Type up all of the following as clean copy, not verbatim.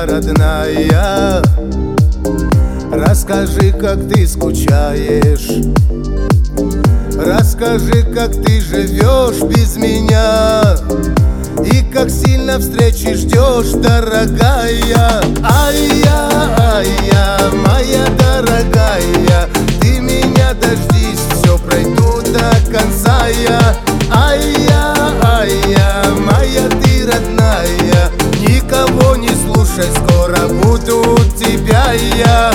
моя родная, расскажи, как ты скучаешь, расскажи, как ты живешь без меня, и как сильно встречи ждешь, дорогая. Ай-я, моя дорогая, ты меня дождись, все пройду до конца я. Ай-я, моя ты родная, никого не слушай, скоро буду у тебя я.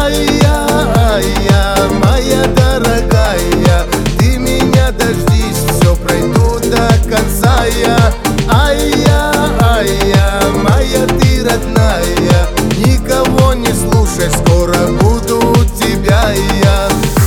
Ай-я, моя дорогая, ты меня дождись, все пройду до конца я. Ай-я, моя ты родная, никого не слушай, скоро буду у тебя я.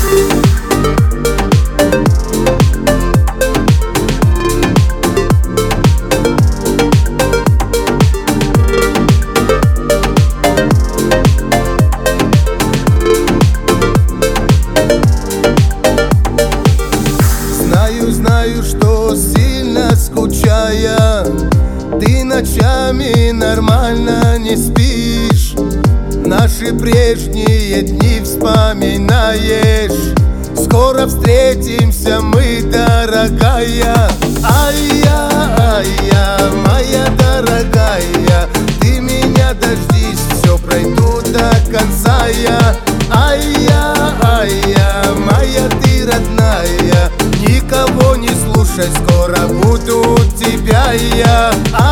Знаю, что сильно скучая, ты ночами нормально не спишь, наши прежние дни вспоминаешь. Скоро встретимся мы, дорогая. Ай-я, моя дорогая, ты меня дождись, все пройду до конца я. Ай-я, моя ты родная, никого не слушай, скоро буду у тебя я.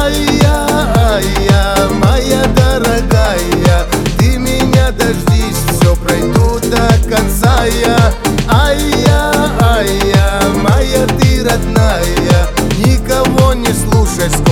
Ай-я, моя дорогая, ты меня дождись, все пройду до конца я. Ай-я, моя ты родная, никого не слушай, скоро